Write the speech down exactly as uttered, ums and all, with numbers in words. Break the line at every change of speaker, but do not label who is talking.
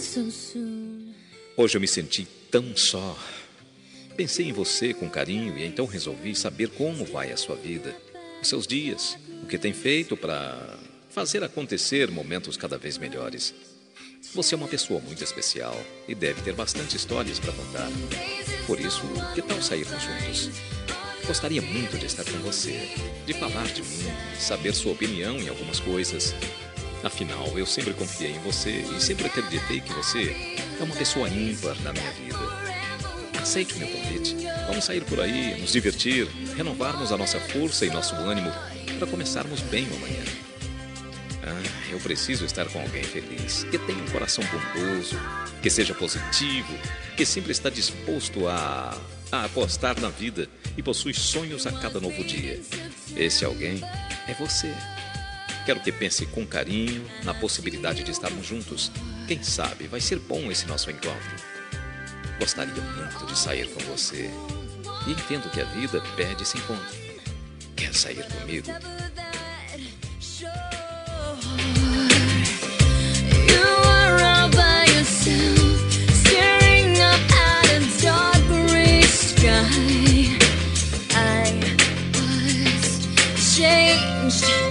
Hoje eu me senti tão só. Pensei em você com carinho e então resolvi saber como vai a sua vida, os seus dias, o que tem feito para fazer acontecer momentos cada vez melhores. Você é uma pessoa muito especial e deve ter bastante histórias para contar. Por isso, que tal sairmos juntos? Gostaria muito de estar com você, de falar de mim, saber sua opinião em algumas coisas. Afinal, eu sempre confiei em você e sempre acreditei que você é uma pessoa ímpar na minha vida. Aceite o meu convite. Vamos sair por aí, nos divertir, renovarmos a nossa força e nosso ânimo para começarmos bem o amanhã. Ah, eu preciso estar com alguém feliz, que tenha um coração bondoso, que seja positivo, que sempre está disposto a, a apostar na vida e possui sonhos a cada novo dia. Esse alguém é você. Quero que pense com carinho na possibilidade de estarmos juntos. Quem sabe vai ser bom esse nosso encontro. Gostaria muito de sair com você e entendo que a vida pede esse encontro. Quer sair comigo?
Changed.